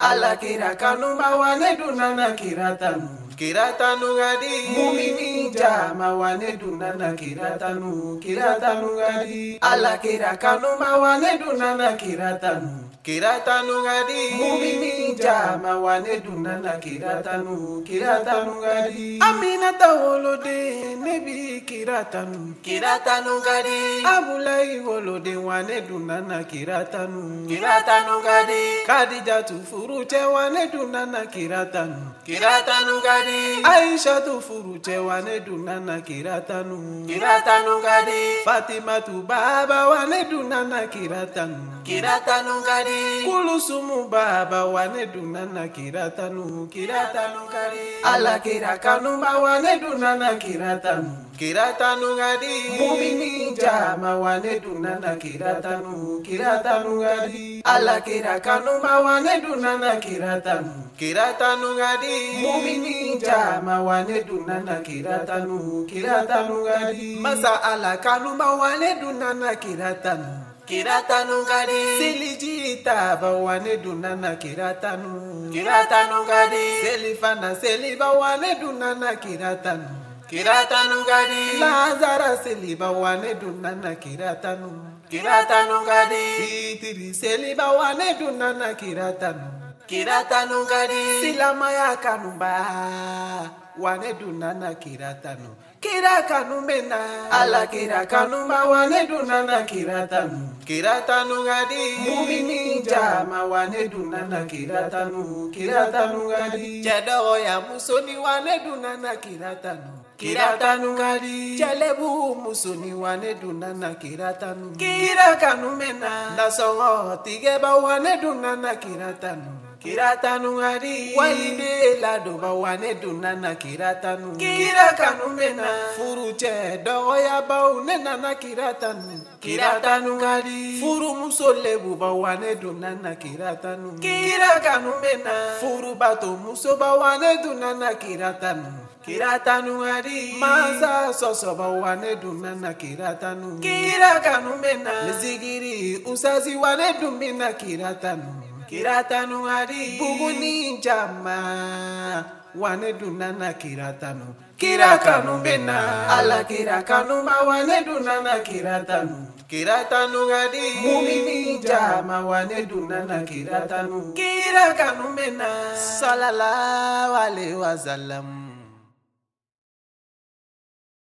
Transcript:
Ala kira kanu mawane dunana kiratanu. Kiratanu gadi mumini jama wane dunana kiratanu. Kiratanu gadi ala kira kanu mawane dunana kiratanu. Kiratanu gadi mumini jama wane dunana kiratanu. Kiratanu gadi Aminata wolode nebi kiratanu. Kiratanu gadi Abulai wolode wane dunana kiratanu. Kiratanu gadi Kadijatu furuche wane dunana kiratanu. Kiratanu gadi Aisha tu furuche wane dunana kiratanu. Kiratanu gadi Fatima tu baba wane dunana kiratanu. Kiratanu gadi Kulusumu baba wane dunana kiratanu. Kiratanu gadi ala kirakanu wane dunana kiratanu. Kiratanu gadi mumini jama wane dunana kiratanu. Kiratanu gadi ala kirakanu wane dunana kiratanu. Kiratanu gadi mumini jama wane dunana kiratanu. Kiratanu gadi masa ala kanu wane dunana kiratanu. Kiratanu gadi Selijita bawane dunana kiratanu. Kiratanu gadi Selifana seliba wane dunana kiratanu. Kiratanu gadi Lazara seliba wane dunana kiratanu. Kiratanu gadi Itiri seliba wane dunana kiratanu. Kiratanu gadi Silamaya kanumba wane dunana kiratanu. Kirakanu mena ala kirakanu wane dunana kiratanu. Kiratanu gadi mumini jama wane dunana kiratanu. Kiratanu gadi Jado ya musoni wane dunana kiratanu. Kiratanu gadi Jalebu musoni wane dunana kiratanu. Kirakanu mena Nasongo tigeba wane dunana kiratanu. Kiratanu gadi Walide ladoba wane dunana kiratanu. Kirakanu mena Furuche doya baune nana kiratanu. Kiratanu gadi Furu musolebu ba wane dunana kiratanu. Kirakanu mena Furu bato muso ba wane dunana kiratanu. Kiratanu gadi Masa soso ba wane dunana kiratanu. Kirakanu mena Zigiri usazi wane dumina kiratanu. Kiratanu gadi Buguni jama wane dunana kiratanu. Kirakanu bena ala kirakanu wane dunana kiratanu. Kiratanu gadi mumini jama wane dunana kiratanu. Kirakanu bena sallallahu alaihi wasallam.